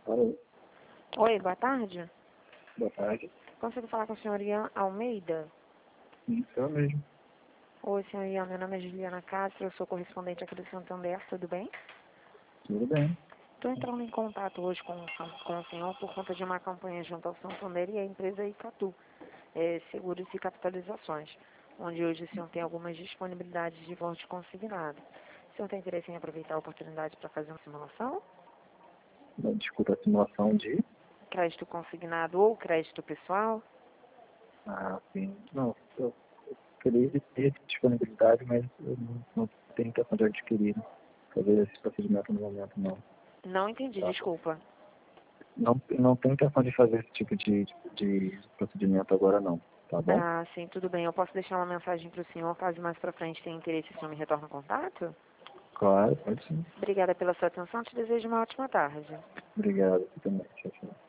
Alô, Oi, boa tarde. boa tarde. Consigo falar com o senhor Ian Almeida? Sim, sou eu mesmo. Oi, senhor Ian, meu nome é Juliana Castro, eu sou correspondente aqui do Santander, tudo bem? Tudo bem. Estou entrando em contato hoje com o senhor por conta de uma campanha junto ao Santander e à empresa Icatu, Seguros e Capitalizações, onde hoje o senhor tem algumas disponibilidades de voto consignado. O senhor tem interesse em aproveitar a oportunidade para fazer uma simulação? Desculpa, a simulação de... Crédito consignado ou crédito pessoal? Ah, sim. Não, eu queria ter disponibilidade, mas eu não tenho intenção de adquirir, fazer esse procedimento no momento, não. Não entendi, Tá? desculpa. Não tenho intenção de fazer esse tipo de procedimento agora, não. Tá bom? Ah, sim, tudo bem. Eu posso deixar uma mensagem para o senhor, caso mais para frente tenha interesse, o senhor me retorna o contato? Claro, pode sim. Obrigada pela sua atenção, te desejo uma ótima tarde. Obrigado. Você também. Tchau, tchau.